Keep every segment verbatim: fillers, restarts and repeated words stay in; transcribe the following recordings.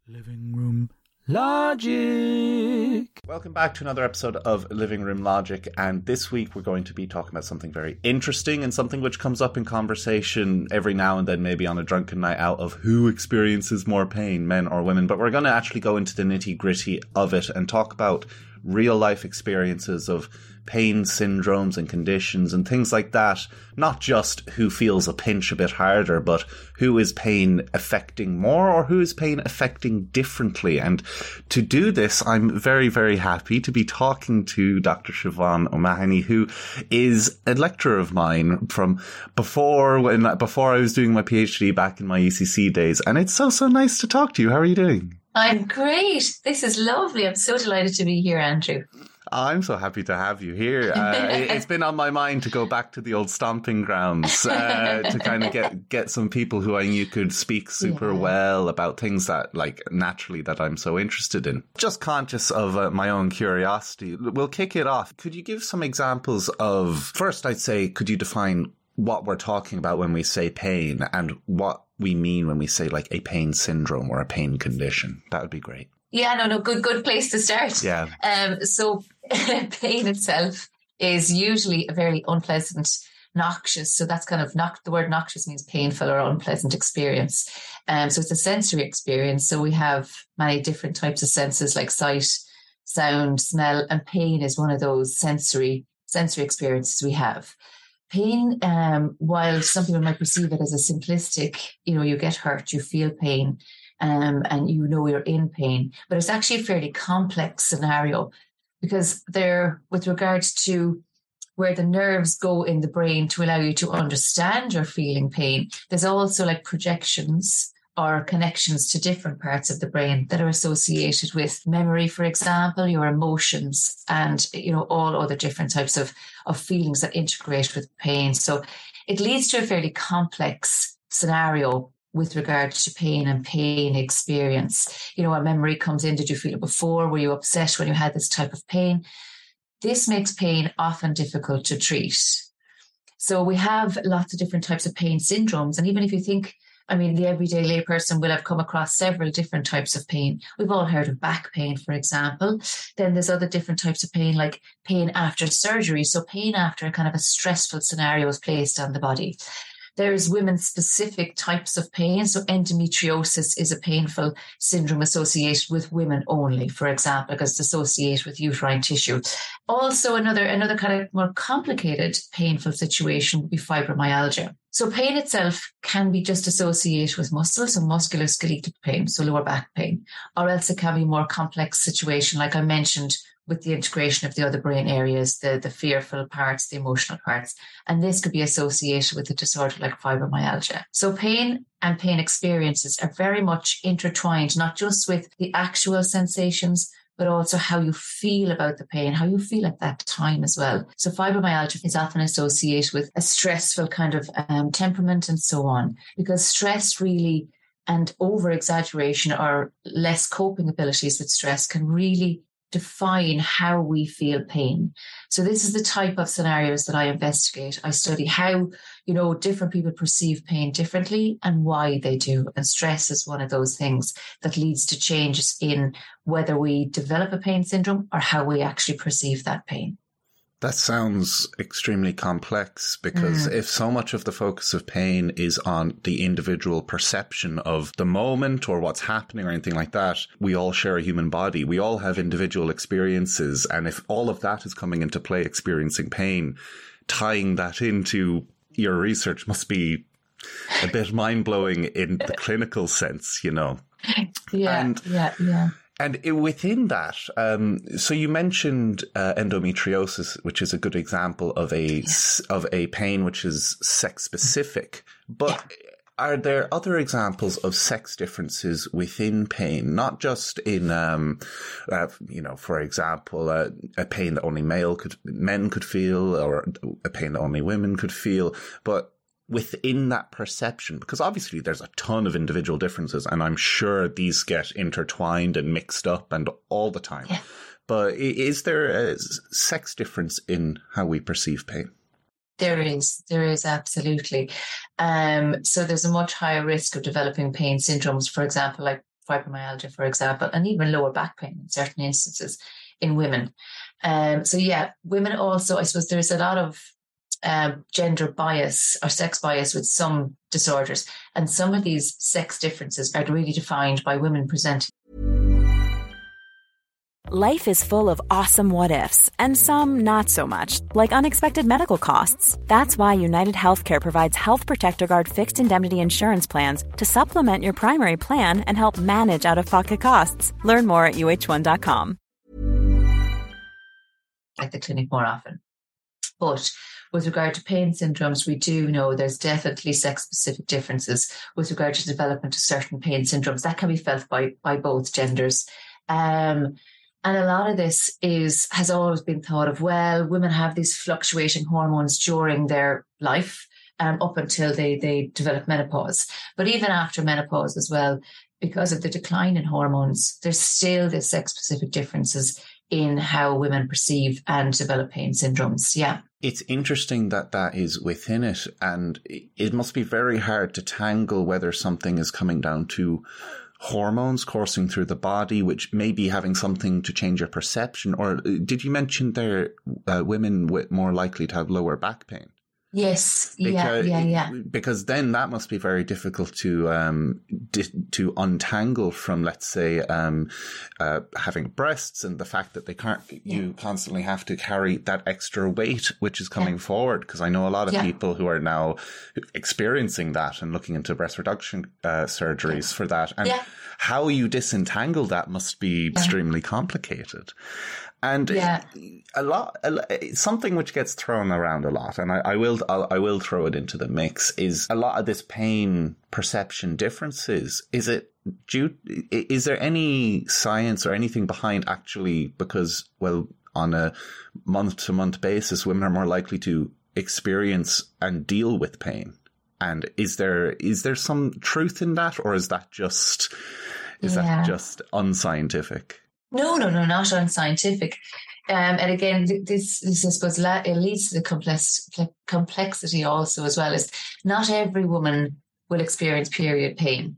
Living Room Logic. Welcome back to another episode of Living Room Logic, and this week we're going to be talking about something very interesting and something which comes up in conversation every now and then, maybe on a drunken night out, of who experiences more pain, men or women. But we're going to actually go into the nitty gritty of it and talk about real life experiences of pain syndromes and conditions and things like that. Not just who feels a pinch a bit harder, but who is pain affecting more or who is pain affecting differently. And to do this, I'm very, very happy to be talking to Doctor Siobhan O'Mahony, who is a lecturer of mine from before when before I was doing my PhD back in my E C C days. And it's so, so nice to talk to you. How are you doing? I'm great. This is lovely. I'm so delighted to be here, Andrew. I'm so happy to have you here. Uh, it's been on my mind to go back to the old stomping grounds uh, to kind of get, get some people who I knew could speak super yeah. well about things that, like, naturally that I'm so interested in. Just conscious of uh, my own curiosity. We'll kick it off. Could you give some examples of, first I'd say, could you define what we're talking about when we say pain and what we mean when we say like a pain syndrome or a pain condition? That would be great. Yeah, no, no, good, good place to start. Yeah. Um, so pain itself is usually a very unpleasant, noxious. So that's kind of knock. The word noxious means painful or unpleasant experience. Um, so it's a sensory experience. So we have many different types of senses like sight, sound, smell, and pain is one of those sensory sensory experiences we have. Pain, um, while some people might perceive it as a simplistic, you know, you get hurt, you feel pain, um, and you know you're in pain, but it's actually a fairly complex scenario because there, with regards to where the nerves go in the brain to allow you to understand you're feeling pain, there's also like projections or connections to different parts of the brain that are associated with memory, for example, your emotions, and, you know, all other different types of, of feelings that integrate with pain. So it leads to a fairly complex scenario with regard to pain and pain experience. You know, a memory comes in. Did you feel it before? Were you upset when you had this type of pain? This makes pain often difficult to treat. So we have lots of different types of pain syndromes. And even if you think, I mean, the everyday layperson will have come across several different types of pain. We've all heard of back pain, for example. Then there's other different types of pain, like pain after surgery. So pain after kind of a stressful scenario is placed on the body. There's women-specific types of pain. So endometriosis is a painful syndrome associated with women only, for example, because it's associated with uterine tissue. Also, another, another kind of more complicated painful situation would be fibromyalgia. So pain itself can be just associated with muscles and musculoskeletal pain, so lower back pain, or else it can be a more complex situation, like I mentioned, with the integration of the other brain areas, the, the fearful parts, the emotional parts. And this could be associated with a disorder like fibromyalgia. So pain and pain experiences are very much intertwined, not just with the actual sensations, but also how you feel about the pain, how you feel at that time as well. So fibromyalgia is often associated with a stressful kind of um, temperament and so on, because stress really and over-exaggeration or less coping abilities with stress can really define how we feel pain. So this is the type of scenarios that I investigate. I study how, you know, different people perceive pain differently and why they do. And stress is one of those things that leads to changes in whether we develop a pain syndrome or how we actually perceive that pain. That sounds extremely complex because mm. if so much of the focus of pain is on the individual perception of the moment or what's happening or anything like that, we all share a human body. We all have individual experiences. And if all of that is coming into play, experiencing pain, tying that into your research must be a bit mind-blowing in the clinical sense, you know. Yeah, and yeah, yeah. And within that, um, so you mentioned uh, endometriosis, which is a good example of a yeah. of a pain which is sex specific. But yeah. are there other examples of sex differences within pain, not just in, um, uh, you know, for example, uh, a pain that only male could men could feel, or a pain that only women could feel, but within that perception, because obviously there's a ton of individual differences and I'm sure these get intertwined and mixed up and all the time. Yeah. But is there a sex difference in how we perceive pain? There is. There is, absolutely. Um, so there's a much higher risk of developing pain syndromes, for example, like fibromyalgia, for example, and even lower back pain in certain instances in women. Um, so yeah, women also, I suppose there's a lot of um, gender bias or sex bias with some disorders, and some of these sex differences are really defined by women presenting. Life is full of awesome what ifs, and some not so much, like unexpected medical costs. That's why United Healthcare provides Health Protector Guard fixed indemnity insurance plans to supplement your primary plan and help manage out-of-pocket costs. Learn more at U H one dot com. At the clinic more often. But with regard to pain syndromes, we do know there's definitely sex-specific differences with regard to development of certain pain syndromes that can be felt by, by both genders. Um, And a lot of this is has always been thought of, well, women have these fluctuating hormones during their life um, up until they, they develop menopause. But even after menopause as well, because of the decline in hormones, there's still the sex-specific differences in how women perceive and develop pain syndromes. Yeah. It's interesting that that is within it. And it must be very hard to tangle whether something is coming down to hormones coursing through the body, which may be having something to change your perception. Or did you mention there uh, women with more likely to have lower back pain? Yes. Because, yeah, yeah, yeah. Because then that must be very difficult to um di- to untangle from, let's say, um uh, having breasts and the fact that they can't. Yeah. You constantly have to carry that extra weight, which is coming yeah. forward. Because I know a lot of yeah. people who are now experiencing that and looking into breast reduction uh, surgeries yeah. for that, and yeah. how you disentangle that must be yeah. extremely complicated. And yeah. a lot, a, something which gets thrown around a lot, and I, I will, I'll, I will throw it into the mix, is a lot of this pain perception differences. Is it due? Is there any science or anything behind actually? Because, well, on a month-to-month basis, women are more likely to experience and deal with pain. And is there is there some truth in that, or is that just is yeah. that just unscientific? No, no, no, not unscientific. Um, and again, this, this I suppose, it leads to the complex, complexity also as well. Is not every woman will experience period pain.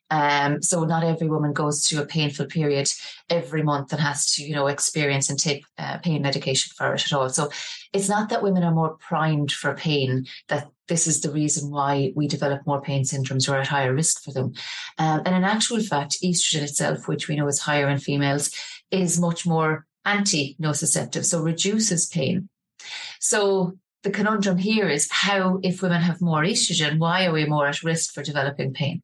Um, so not every woman goes through a painful period every month and has to, you know, experience and take uh, pain medication for it at all. So it's not that women are more primed for pain, that this is the reason why we develop more pain syndromes or are at higher risk for them. Um, and in actual fact, estrogen itself, which we know is higher in females, is much more anti-nociceptive, so reduces pain. So the conundrum here is how, if women have more estrogen, why are we more at risk for developing pain?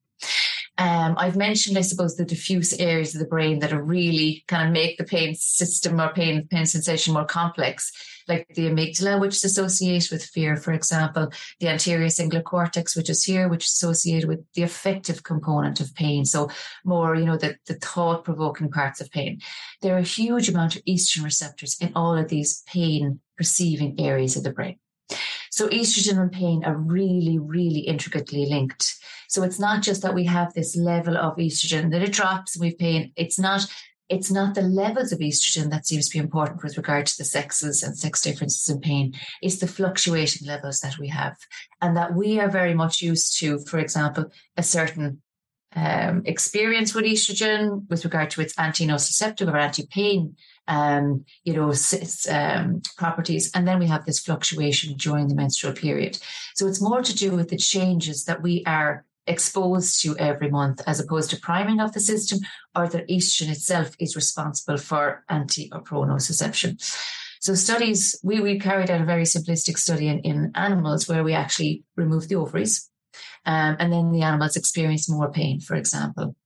Um, I've mentioned, I suppose, the diffuse areas of the brain that are really kind of make the pain system or pain pain sensation more complex, like the amygdala, which is associated with fear, for example, the anterior cingulate cortex, which is here, which is associated with the affective component of pain. So more, you know, the, the thought-provoking parts of pain. There are a huge amount of estrogen receptors in all of these pain-perceiving areas of the brain. So estrogen and pain are really, really intricately linked. So it's not just that we have this level of estrogen that it drops and we have pain. It's not, it's not the levels of estrogen that seems to be important with regard to the sexes and sex differences in pain. It's the fluctuating levels that we have, and that we are very much used to, for example, a certain um, experience with estrogen with regard to its anti-nociceptive or anti-pain um, you know, um, properties. And then we have this fluctuation during the menstrual period. So it's more to do with the changes that we are exposed to every month, as opposed to priming of the system, or that estrogen itself is responsible for anti or pro-nociception. So studies, we, we carried out a very simplistic study in, in animals where we actually removed the ovaries, um, and then the animals experience more pain, for example.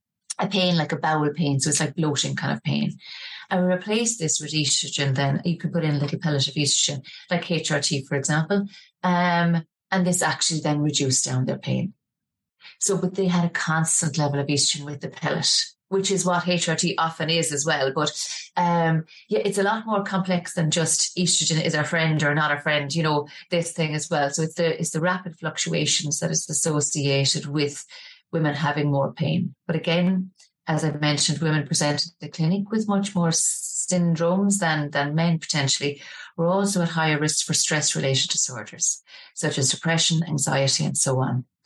A pain like a bowel pain, so it's like bloating kind of pain. And we replace this with estrogen, then you can put in a little pellet of estrogen, like H R T, for example, um, and this actually then reduced down their pain. So, but they had a constant level of estrogen with the pellet, which is what H R T often is as well. But um, yeah, it's a lot more complex than just estrogen is our friend or not our friend, you know, this thing as well. So it's the, it's the rapid fluctuations that is associated with women having more pain. But again, as I mentioned, women present at the clinic with much more syndromes than, than men potentially. We're also at higher risk for stress-related disorders, such as depression, anxiety, and so on.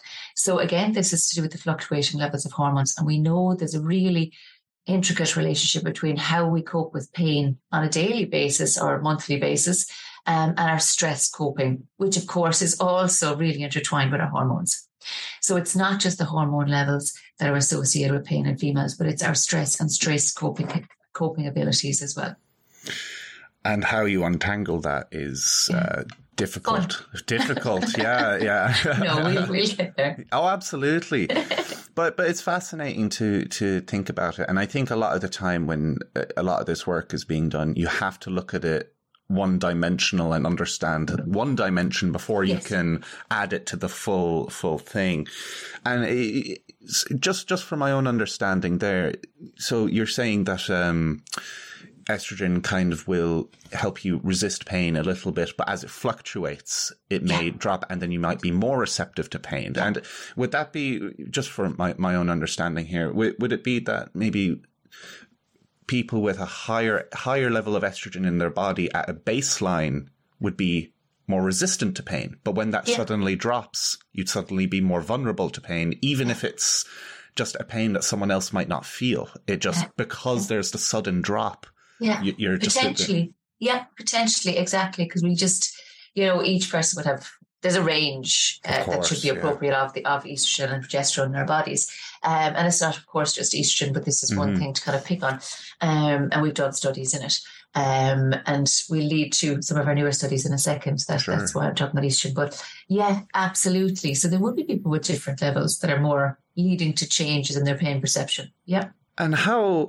So again, this is to do with the fluctuating levels of hormones. And we know there's a really intricate relationship between how we cope with pain on a daily basis or a monthly basis um, and our stress coping, which of course is also really intertwined with our hormones. So it's not just the hormone levels that are associated with pain in females, but it's our stress and stress coping, coping abilities as well. And how you untangle that is yeah. uh, difficult. Fun. Difficult, yeah, yeah. No, we'll, we'll get there. Oh, absolutely. But but it's fascinating to to think about it. And I think a lot of the time when a lot of this work is being done, you have to look at it one dimensional and understand one dimension before you yes. can add it to the full full thing. And it, just just for my own understanding there, so you're saying that um estrogen kind of will help you resist pain a little bit, but as it fluctuates, it may yeah. drop, and then you might be more receptive to pain. Yeah. And would that be, just for my, my own understanding here, would, would it be that maybe people with a higher higher level of estrogen in their body at a baseline would be more resistant to pain, but when that yeah. suddenly drops, you'd suddenly be more vulnerable to pain, even if it's just a pain that someone else might not feel? It just, yeah. because there's the sudden drop. Yeah, you're just potentially. Yeah, potentially, exactly. Because we just, you know, each person would have, there's a range uh, course, that should be appropriate yeah. of the of estrogen and progesterone in our bodies. Um, and it's not, of course, just estrogen, but this is mm-hmm. one thing to kind of pick on. Um, and we've done studies in it. Um, and we'll lead to some of our newer studies in a second. That, sure. That's why I'm talking about estrogen. But yeah, absolutely. So there would be people with different levels that are more leading to changes in their pain perception. Yeah. And how,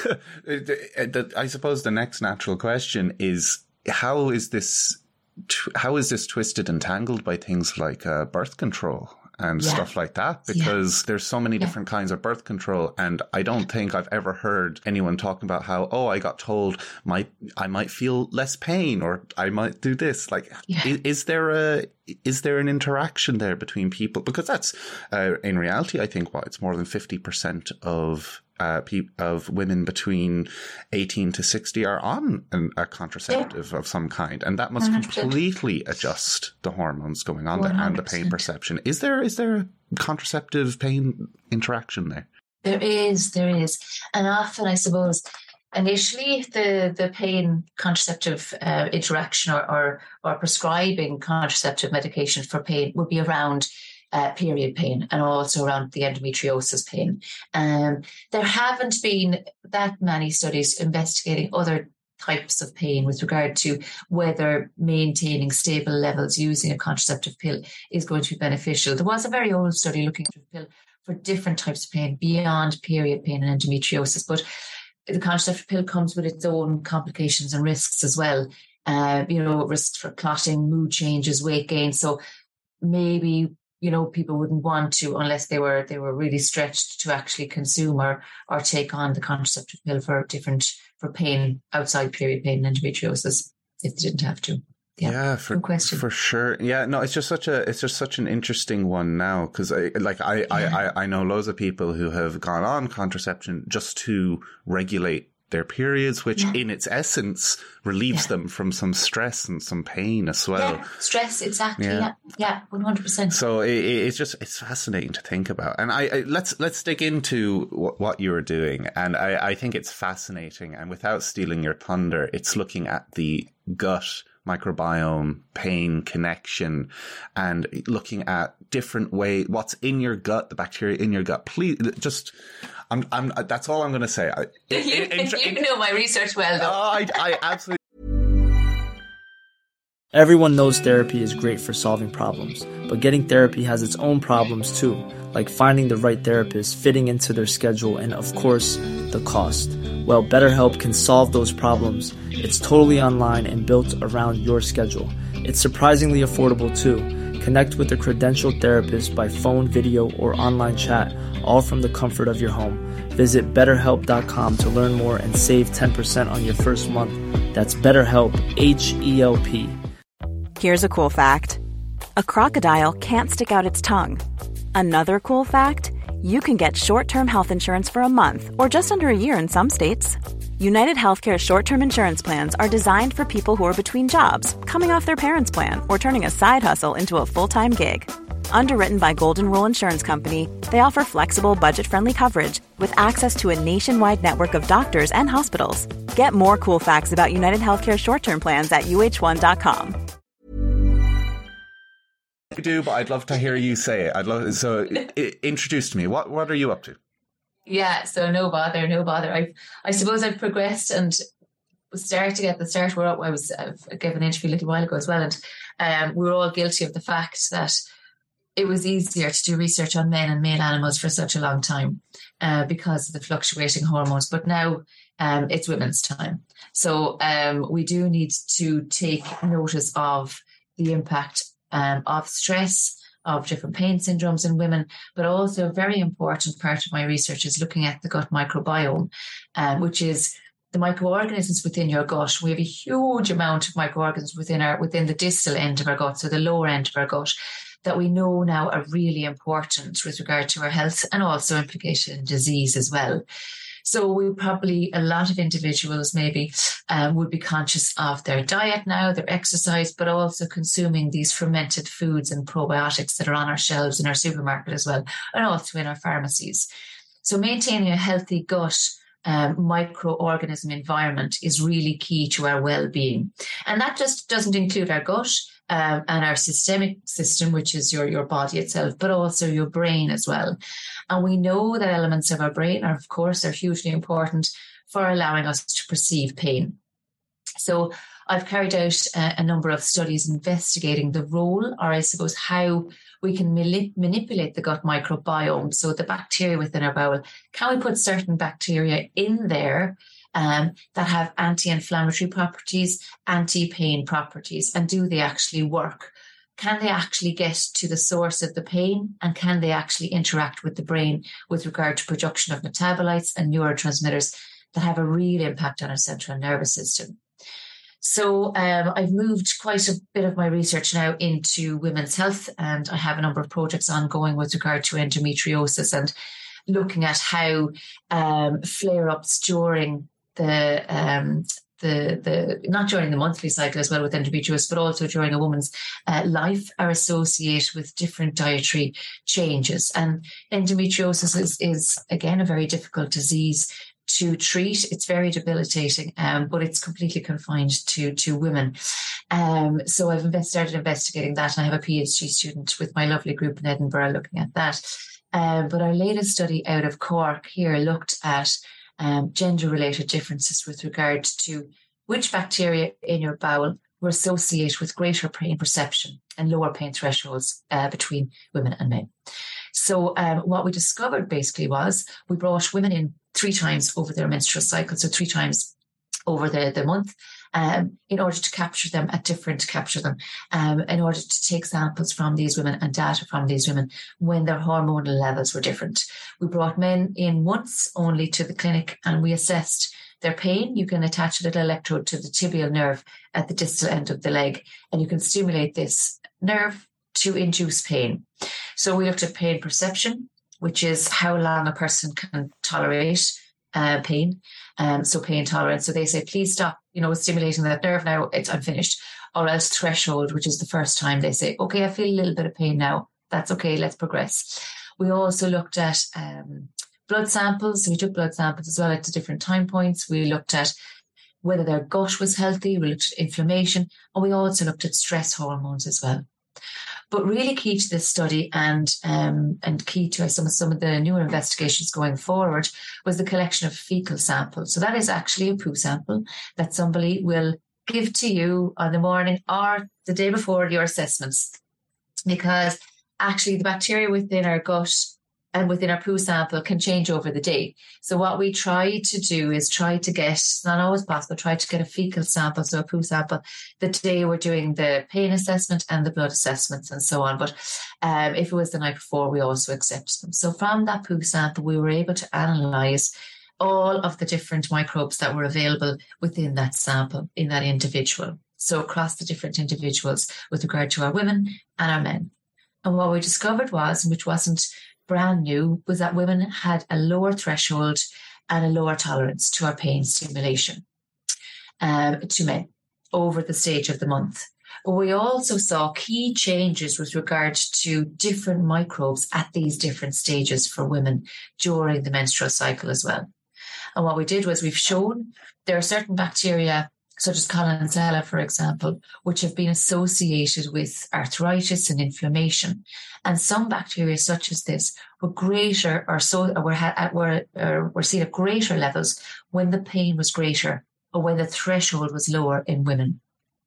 I suppose the next natural question is, how is this, how is this twisted and tangled by things like uh, birth control and yeah. stuff like that? Because yeah. there's so many different yeah. kinds of birth control. And I don't think I've ever heard anyone talking about how, oh, I got told my, I might feel less pain, or I might do this. Like, yeah. is, is there a, is there an interaction there between people? Because that's, uh, in reality, I think, what, it's more than fifty percent of Uh, pe- of women between eighteen to sixty are on an, a contraceptive yeah. of some kind, and that must one hundred percent completely adjust the hormones going on there and the pain perception. Is there is there a contraceptive pain interaction there? There is, there is, and often I suppose initially the the pain contraceptive uh, interaction or, or or prescribing contraceptive medication for pain would be around Uh, period pain and also around the endometriosis pain. Um, there haven't been that many studies investigating other types of pain with regard to whether maintaining stable levels using a contraceptive pill is going to be beneficial. There was a very old study looking at a pill for different types of pain beyond period pain and endometriosis, but the contraceptive pill comes with its own complications and risks as well. Uh, you know, risks for clotting, mood changes, weight gain. So maybe, you know, people wouldn't want to, unless they were they were really stretched, to actually consume or or take on the contraceptive pill for different for pain outside period pain and endometriosis if they didn't have to. Yeah, yeah for, for sure. Yeah, no, it's just such a it's just such an interesting one now, because I like I, yeah. I, I know loads of people who have gone on contraception just to regulate their periods, which yeah. in its essence relieves yeah. them from some stress and some pain as well. Yeah, stress, exactly. Yeah, yeah, yeah one hundred percent. So it, it's just, it's fascinating to think about. And I, I let's, let's dig into what, what you were doing. And I, I think it's fascinating. And without stealing your thunder, it's looking at the gut microbiome, pain connection, and looking at different ways, what's in your gut, the bacteria in your gut. Please just, I'm, I'm, that's all I'm going to say. I, you, in, in, you in, know my research well, though. Oh, I, I absolutely. Everyone knows therapy is great for solving problems, but getting therapy has its own problems too, like finding the right therapist, fitting into their schedule, and of course, the cost. Well, BetterHelp can solve those problems. It's totally online and built around your schedule. It's surprisingly affordable too. Connect with a credentialed therapist by phone, video, or online chat, all from the comfort of your home. Visit better help dot com to learn more and save ten percent on your first month. That's BetterHelp, H E L P. Here's a cool fact. A crocodile can't stick out its tongue. Another cool fact, you can get short-term health insurance for a month or just under a year in some states. United Healthcare short-term insurance plans are designed for people who are between jobs, coming off their parents' plan, or turning a side hustle into a full-time gig. Underwritten by Golden Rule Insurance Company, they offer flexible, budget-friendly coverage with access to a nationwide network of doctors and hospitals. Get more cool facts about United Healthcare short-term plans at U H one dot com. I do, but I'd love to hear you say it. I'd love so. I, I, introduce to me. What What are you up to? Yeah, so no bother, no bother. I I suppose I've progressed and starting at the start where I was I've given an interview a little while ago as well, and um, we were all guilty of the fact that it was easier to do research on men and male animals for such a long time uh, because of the fluctuating hormones. But now um, it's women's time. So um, we do need to take notice of the impact um, of stress, of different pain syndromes in women, but also a very important part of my research is looking at the gut microbiome, um, which is the microorganisms within your gut. We have a huge amount of microorganisms within our within the distal end of our gut, so the lower end of our gut, that we know now are really important with regard to our health and also implication in disease as well. So we probably, a lot of individuals maybe um, would be conscious of their diet now, their exercise, but also consuming these fermented foods and probiotics that are on our shelves in our supermarket as well, and also in our pharmacies. So maintaining a healthy gut Um, microorganism environment is really key to our well-being. And that just doesn't include our gut um, and our systemic system, which is your, your body itself, but also your brain as well. And we know that elements of our brain are, of course, are hugely important for allowing us to perceive pain. So I've carried out a, a number of studies investigating the role, or I suppose how we can mali- manipulate the gut microbiome. So the bacteria within our bowel, can we put certain bacteria in there um, that have anti-inflammatory properties, anti-pain properties, and do they actually work? Can they actually get to the source of the pain, and can they actually interact with the brain with regard to production of metabolites and neurotransmitters that have a real impact on our central nervous system? So um, I've moved quite a bit of my research now into women's health, and I have a number of projects ongoing with regard to endometriosis and looking at how um, flare-ups during the um, the the not during the monthly cycle as well with endometriosis, but also during a woman's uh, life are associated with different dietary changes. And endometriosis is, is again a very difficult disease to treat. It's very debilitating, um, but it's completely confined to to women. Um, so I've invest, started investigating that, and I have a PhD student with my lovely group in Edinburgh looking at that. Um, but our latest study out of Cork here looked at um, gender-related differences with regard to which bacteria in your bowel were associated with greater pain perception and lower pain thresholds uh, between women and men. So um, what we discovered basically was we brought women in three times over their menstrual cycle, so three times over the, the month, um, in order to capture them at different, capture them, um, in order to take samples from these women and data from these women when their hormonal levels were different. We brought men in once only to the clinic, and we assessed their pain. You can attach a little electrode to the tibial nerve at the distal end of the leg, and you can stimulate this nerve to induce pain. So we looked at pain perception, which is how long a person can tolerate uh, pain. Um, so pain tolerance. So they say, please stop, you know, stimulating that nerve now, it's, I'm finished. Or else threshold, which is the first time they say, okay, I feel a little bit of pain now. That's okay, let's progress. We also looked at um, blood samples. So we took blood samples as well at different time points. We looked at whether their gut was healthy. We looked at inflammation. And we also looked at stress hormones as well. But really key to this study and um, and key to some of, some of the newer investigations going forward was the collection of fecal samples. So that is actually a poo sample that somebody will give to you on the morning or the day before your assessments, because actually the bacteria within our gut and within our poo sample can change over the day. So what we try to do is try to get, it's not always possible, try to get a fecal sample, so a poo sample, the day we're doing the pain assessment and the blood assessments and so on. But um, if it was the night before, we also accept them. So from that poo sample, we were able to analyse all of the different microbes that were available within that sample in that individual. So across the different individuals with regard to our women and our men. And what we discovered was, which wasn't brand new, was that women had a lower threshold and a lower tolerance to our pain stimulation um, to men over the stage of the month. But we also saw key changes with regard to different microbes at these different stages for women during the menstrual cycle as well. And what we did was we've shown there are certain bacteria, such as Collinsella, for example, which have been associated with arthritis and inflammation. And some bacteria, such as this, were greater or so or were, were, or were seen at greater levels when the pain was greater or when the threshold was lower in women.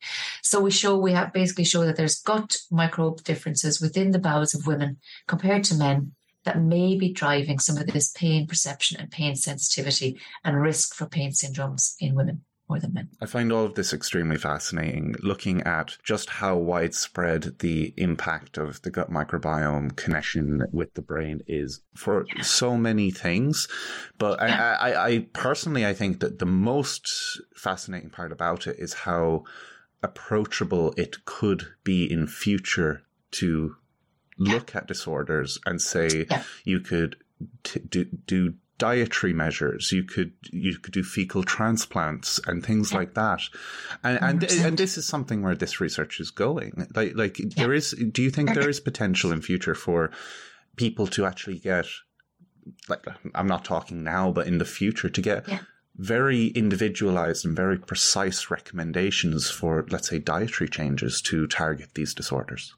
So we show we have basically show that there's gut microbe differences within the bowels of women compared to men that may be driving some of this pain perception and pain sensitivity and risk for pain syndromes in women more than men. I find all of this extremely fascinating, looking at just how widespread the impact of the gut microbiome connection with the brain is for yeah. so many things. But yeah. I, I, I personally, I think that the most fascinating part about it is how approachable it could be in future to look yeah. at disorders and say yeah. you could t- do, do dietary measures, you could you could do fecal transplants and things yeah. like that, and and and this is something where this research is going. Like like yeah. there is. Do you think there is potential in future for people to actually get, like, I'm not talking now, but in the future to get yeah. very individualized and very precise recommendations for, let's say, dietary changes to target these disorders?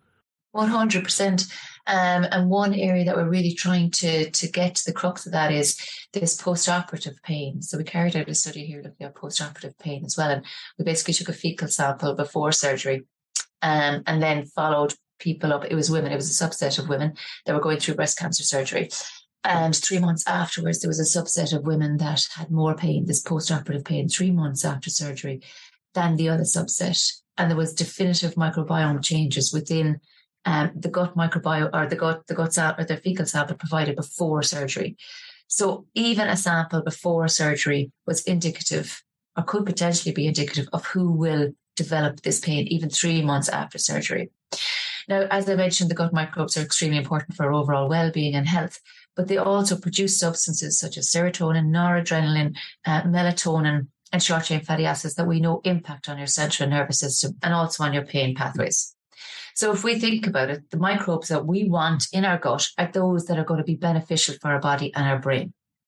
one hundred percent. Um, and one area that we're really trying to, to get to the crux of that is this post-operative pain. So we carried out a study here looking at post-operative pain as well. And we basically took a fecal sample before surgery um, and then followed people up. It was women. It was a subset of women that were going through breast cancer surgery. And three months afterwards, there was a subset of women that had more pain, this post-operative pain, three months after surgery than the other subset. And there was definitive microbiome changes within Um, the gut microbiome or the gut, the gut sample or the fecal sample provided before surgery. So even a sample before surgery was indicative or could potentially be indicative of who will develop this pain even three months after surgery. Now, as I mentioned, the gut microbes are extremely important for our overall well-being and health, but they also produce substances such as serotonin, noradrenaline, uh, melatonin, and short-chain fatty acids that we know impact on your central nervous system and also on your pain pathways. So if we think about it, the microbes that we want in our gut are those that are going to be beneficial for our body and our brain.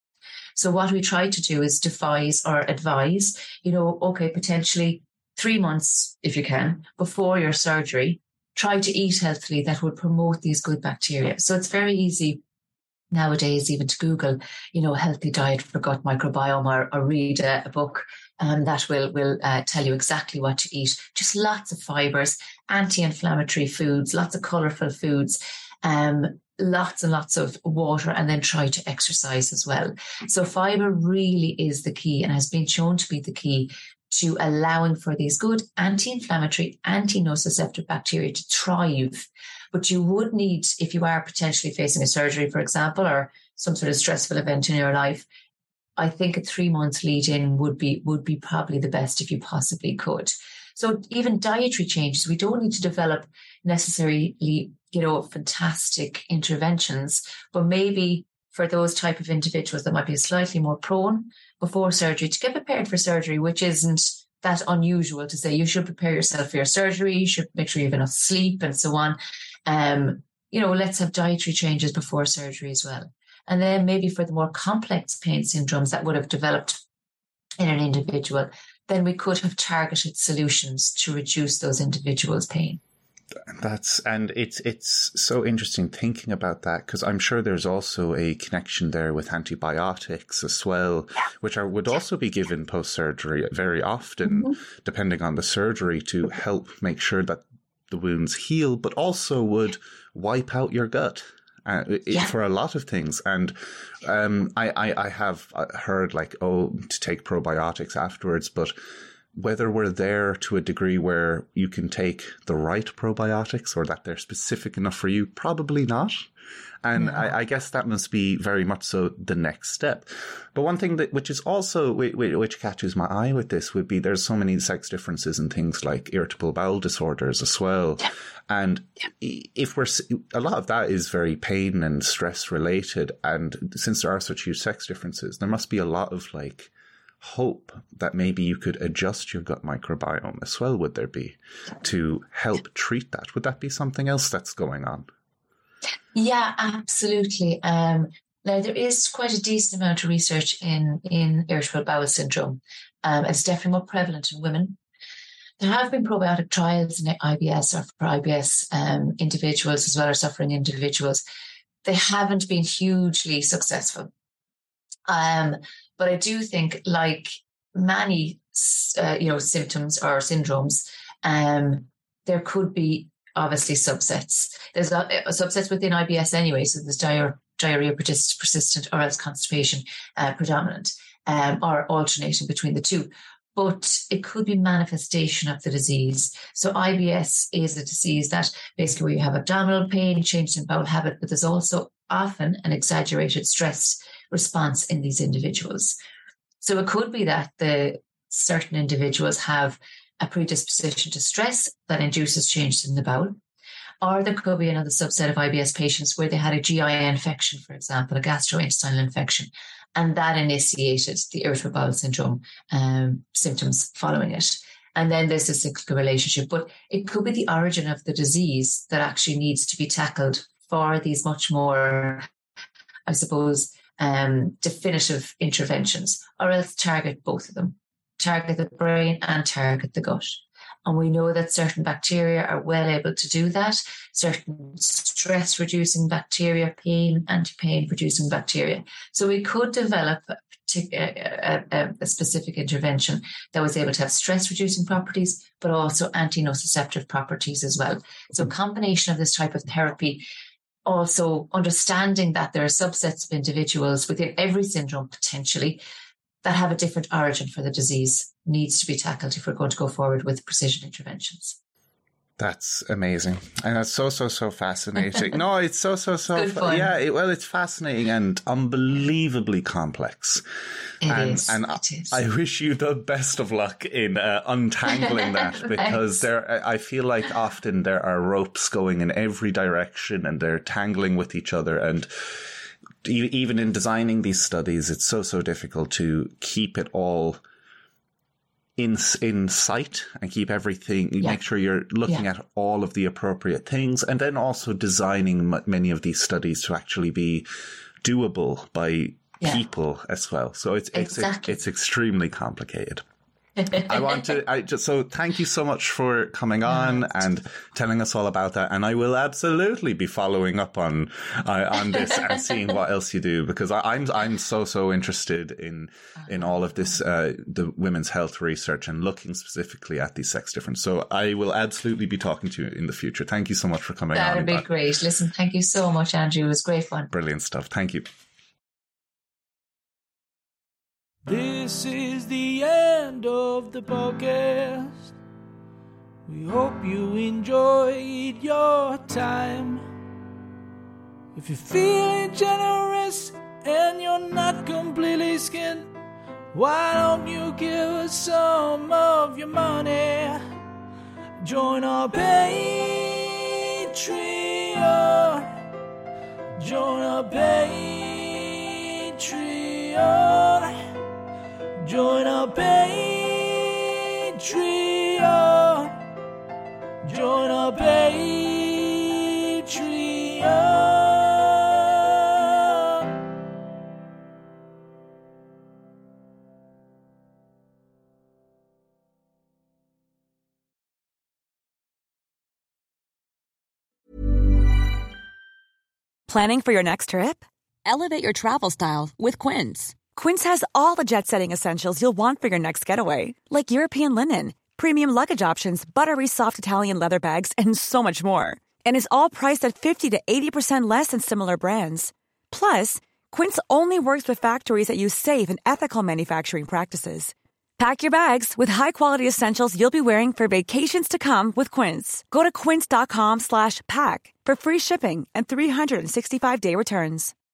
So what we try to do is devise or advise, you know, okay, potentially three months, if you can, before your surgery, try to eat healthily that would promote these good bacteria. So it's very easy nowadays even to Google, you know, healthy diet for gut microbiome or, or read a, a book um, that will, will uh, tell you exactly what to eat. Just lots of fibers, anti-inflammatory foods, lots of colourful foods, um, lots and lots of water, and then try to exercise as well. So fibre really is the key and has been shown to be the key to allowing for these good anti-inflammatory, anti-nociceptive bacteria to thrive. But you would need, if you are potentially facing a surgery, for example, or some sort of stressful event in your life, I think a three months lead in would be would be probably the best if you possibly could. So even dietary changes, we don't need to develop necessarily, you know, fantastic interventions, but maybe for those type of individuals that might be slightly more prone before surgery to get prepared for surgery, which isn't that unusual to say you should prepare yourself for your surgery, you should make sure you have enough sleep and so on. Um, you know, let's have dietary changes before surgery as well. And then maybe for the more complex pain syndromes that would have developed in an individual, then we could have targeted solutions to reduce those individuals' pain. That's and it's it's so interesting thinking about that, because I'm sure there's also a connection there with antibiotics as well, yeah. which are would also be given yeah. post surgery very often, mm-hmm. depending on the surgery, to help make sure that the wounds heal, but also would wipe out your gut. Uh, yeah. for a lot of things. And um, I, I, I have heard like, oh, to take probiotics afterwards, but whether we're there to a degree where you can take the right probiotics or that they're specific enough for you, probably not. And yeah. I, I guess that must be very much so the next step. But one thing that, which is also, which catches my eye with this would be there's so many sex differences in things like irritable bowel disorders as well. Yeah. And yeah. if we're, a lot of that is very pain and stress related. And since there are such huge sex differences, there must be a lot of like hope that maybe you could adjust your gut microbiome as well, would there be, to help treat that? Would that be something else that's going on? Yeah, absolutely. Um, now, there is quite a decent amount of research in, in irritable bowel syndrome. Um, it's definitely more prevalent in women. There have been probiotic trials in I B S or for I B S um, individuals as well as suffering individuals. They haven't been hugely successful. Um, but I do think, like many, uh, you know, symptoms or syndromes, um, there could be obviously subsets. There's a, a subsets within I B S anyway. So there's diar- diarrhea persist- persistent or else constipation uh, predominant, um, or alternating between the two. But it could be manifestation of the disease. So I B S is a disease that basically where you have abdominal pain, changes in bowel habit, but there's also often an exaggerated stress response in these individuals. So it could be that the certain individuals have a predisposition to stress that induces changes in the bowel. Or there could be another subset of I B S patients where they had a G I infection, for example, a gastrointestinal infection, and that initiated the irritable bowel syndrome um, symptoms following it. And then there's a cyclical relationship. But it could be the origin of the disease that actually needs to be tackled for these much more, I suppose, um, definitive interventions, or else target both of them, target the brain and target the gut. And we know that certain bacteria are well able to do that. Certain stress-reducing bacteria, pain, anti-pain producing bacteria. So we could develop a, a, a, a specific intervention that was able to have stress-reducing properties, but also anti-nociceptive properties as well. So a combination of this type of therapy, also understanding that there are subsets of individuals within every syndrome potentially that have a different origin for the disease, needs to be tackled if we're going to go forward with precision interventions. That's amazing. And that's so, so, so fascinating. No, it's so, so, so, Good fun. yeah, it, well, it's fascinating and unbelievably complex. It and, is. And it is. I wish you the best of luck in uh, untangling that, because there, I feel like often there are ropes going in every direction and they're tangling with each other. And even in designing these studies, it's so, so difficult to keep it all in in sight and keep everything, yeah. make sure you're looking yeah. at all of the appropriate things, and then also designing m- many of these studies to actually be doable by yeah. people as well. So it's exactly. it's, it's extremely complicated. I want to, I just, so thank you so much for coming on no, and telling us all about that. And I will absolutely be following up on, uh, on this and seeing what else you do, because I, I'm, I'm so, so interested in, in all of this, uh, the women's health research and looking specifically at these sex differences. So I will absolutely be talking to you in the future. Thank you so much for coming That'd on. That'd be but, great. Listen, thank you so much, Andrew. It was great fun. Brilliant stuff. Thank you. This is the end of the podcast. We hope you enjoyed your time. If you're feeling generous and you're not completely skinned, why don't you give us some of your money? Join our Patreon. Join our Patreon. Join our Patreon. Join our Patreon. Planning for your next trip? Elevate your travel style with Quince. Quince has all the jet-setting essentials you'll want for your next getaway, like European linen, premium luggage options, buttery soft Italian leather bags, and so much more. And is all priced at fifty to eighty percent less than similar brands. Plus, Quince only works with factories that use safe and ethical manufacturing practices. Pack your bags with high-quality essentials you'll be wearing for vacations to come with Quince. Go to quince.com slash pack for free shipping and three sixty-five day returns.